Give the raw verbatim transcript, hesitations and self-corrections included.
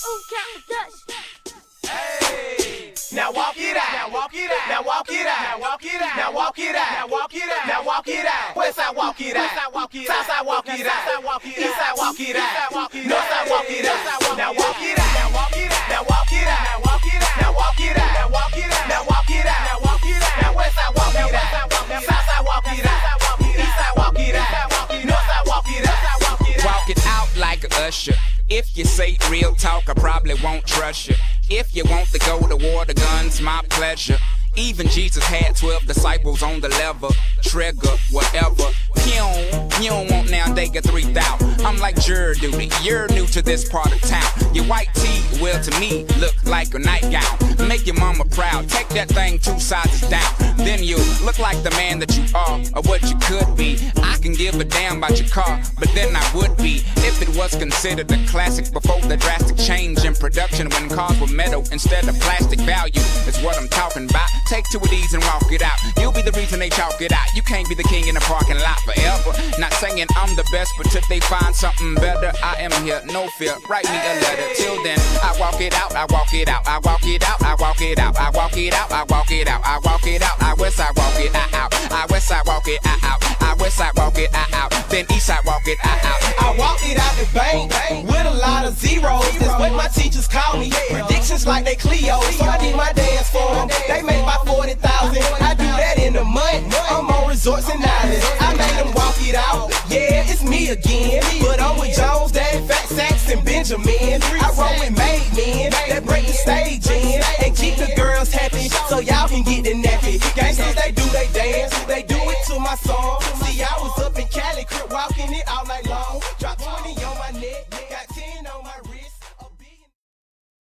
Hey, now walk it out. Now walk it out. Now walk it out. Now walk it out. Now walk it out. Now walk it out. Now walk it out. West side walk it out. South side walk it out. East side walk it out. North side walk it out. Now walk it out. Now walk it out. Now walk it out. Now walk it out. Now walk it out. Now walk it out. Now walk it out. Now walk it out. Now west side walk it out. South side walk it out. East side walk it out. North side walk it out. Walk it out like a usher. If you say real talk, I probably won't trust you. If you want to go to war, the gun's my pleasure. Even Jesus had twelve disciples on the lever. Trigger, whatever. Pew, you don't want now they get three thousand. I'm like jury duty, you're new to this part of town. Your white tee, well to me, look like a nightgown. Make your mama proud, take that thing two sizes down. Then you look like the man that you are, or what you could be. I can give a damn about your car, but then I would be if it was considered a classic before the drastic change in production when cars were metal instead of plastic. Value is what I'm talking about. Take two of these and walk it out. You'll be the reason they chalk it out. You can't be the king in the parking lot forever. Not saying I'm the best, but till they find something better, I am here, no fear. Write me a letter. Till then, I walk it out, I walk it out, I walk it out, I walk it out, I walk it out, I walk it out, I walk it out, I west side walk it out, I west side walk it out, I west side walk it out, then east side walk it out. I walk it out the bank with a lot of zeros. That's what my teachers call me. Predictions like they Cleo. So I did my dance for them. They make my forty thousand. I do that in a month. I'm on resorts and islands. I made them walk it out. Yeah, it's me again. But I'm with Jones, Dad, Fat Sacks, and Benjamin. I roll with